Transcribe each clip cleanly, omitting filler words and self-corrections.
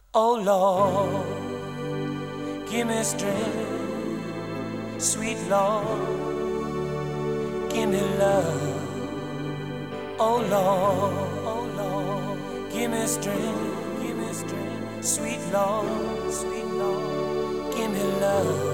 Oh Lord, give me strength, sweet Lord, give me love. Oh Lord, give me strength, sweet Lord, give me love.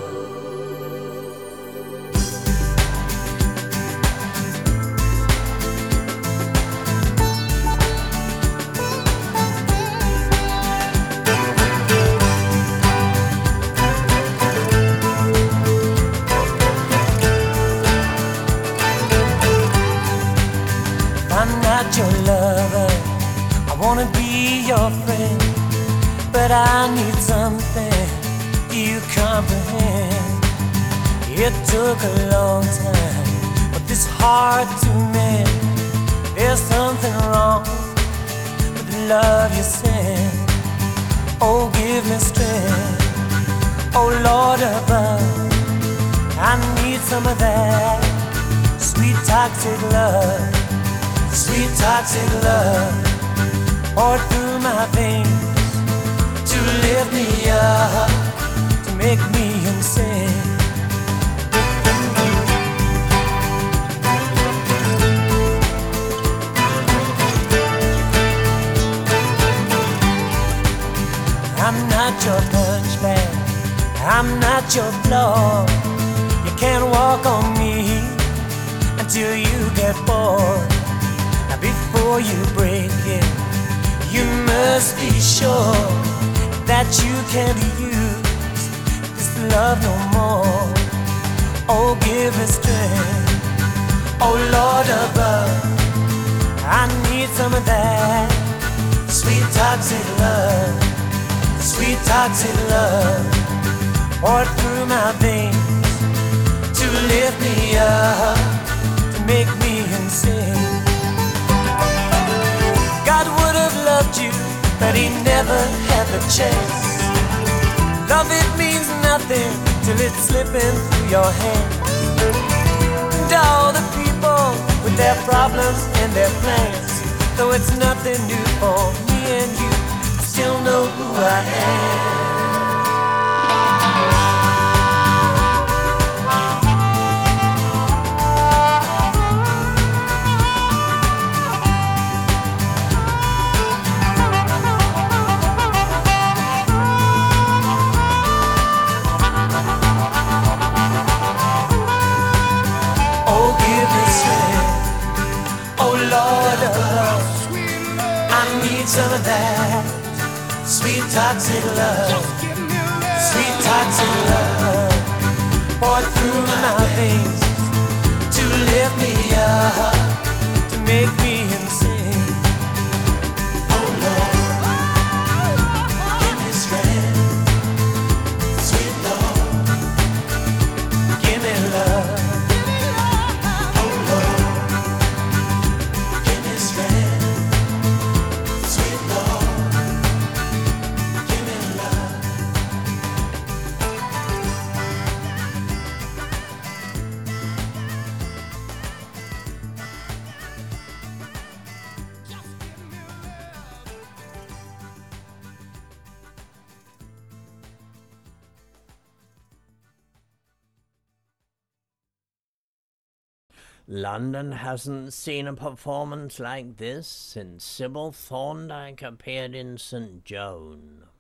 I'm not your lover, I wanna be your friend, but I need something you comprehend. It took a long time, but this hard to mend. There's something wrong with the love you send. Oh, give me strength, oh Lord above, I need some of that sweet toxic love. Sweet toxic love poured through my veins to lift me up, to make me insane. I'm not your punch bag, I'm not your flaw. You can't walk on me until you get bored. Before you break it, you must be sure that you can't use this love no more. Oh, give me strength, oh Lord above, I need some of that sweet toxic love, sweet toxic love poured through my veins to lift me up, to make me insane. God would have loved you, but he never had the chance. Love, it means nothing till it's slipping through your hands. And all the people with their problems and their plans, though it's nothing new for me and you, I still know who I am. Some of that sweet toxic love, sweet toxic love poured through my veins to lift me up, to make me insane. Oh Lord, give me strength, sweet Lord, give me love. Oh Lord, give me strength. London hasn't seen a performance like this since Sybil Thorndike appeared in St. Joan.